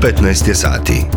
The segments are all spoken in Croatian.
15 je sati.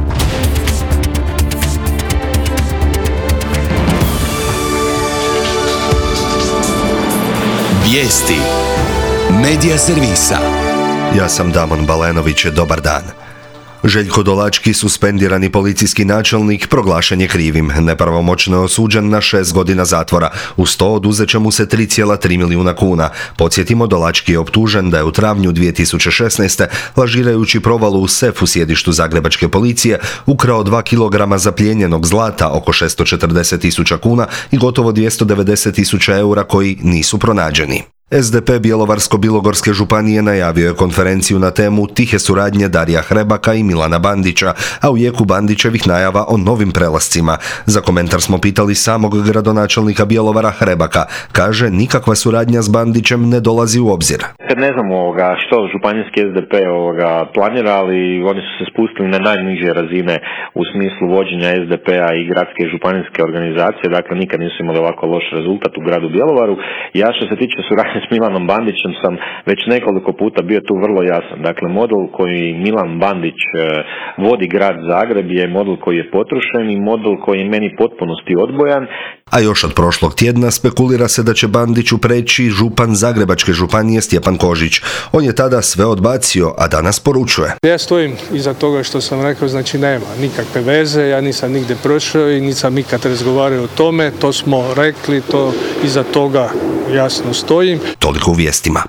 Vijesti Medija servisa. Ja sam Damon Balenović, dobar dan. Željko Dolački, suspendirani policijski načelnik, proglašen je krivim. Nepravomoćno je osuđen na 6 godina zatvora. Uz to oduzet će mu se 3,3 milijuna kuna. Podsjetimo, Dolački je optužen da je u travnju 2016. lažirajući provalu u sef u sjedištu zagrebačke policije ukrao 2 kilograma zaplijenjenog zlata, oko 640.000 kuna i gotovo 290.000 eura koji nisu pronađeni. SDP Bjelovarsko-bilogorske županije najavio je konferenciju na temu tihe suradnje Darija Hrebaka i Milana Bandića, a u jeku Bandićevih najava o novim prelascima. Za komentar smo pitali samog gradonačelnika Bjelovara Hrebaka. Kaže, nikakva suradnja s Bandićem ne dolazi u obzir. Kad ne znam što županijski SDP planira, ali oni su se spustili na najniže razine u smislu vođenja SDP-a i gradske i županijske organizacije, dakle nikad nisu imali ovako loš rezultat u gradu Bjelovaru. Ja što se tiče suradnje s Milanom Bandićem sam već nekoliko puta bio tu vrlo jasan. Dakle, model koji Milan Bandić vodi grad Zagreb je model koji je potrošen i model koji je meni potpunosti odbojan. A još od prošlog tjedna spekulira se da će Bandiću preći župan Zagrebačke županije Stjepan Kožić. On je tada sve odbacio, a danas poručuje. Ja stojim iza toga što sam rekao, znači nema nikakve veze, ja nisam nigdje prošao i nisam nikad razgovarao o tome, to smo rekli, to iza toga jasno stojim. Toliko u vijestima.